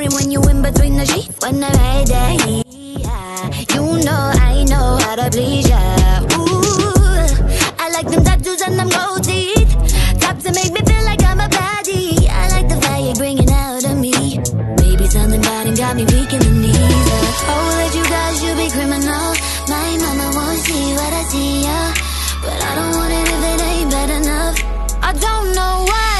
it when you in between the sheets when I ride that heat. You know I know how to please ya. Ooh, I like them tattoos and them gold teeth. Top to make me feel like I'm a baddie. I like the fire bringing out of me. Maybe something bad and got me weak in the knees. Oh, that you guys should be criminal. My mama won't see what I see, yeah. But I don't want it if it ain't bad enough. I don't know why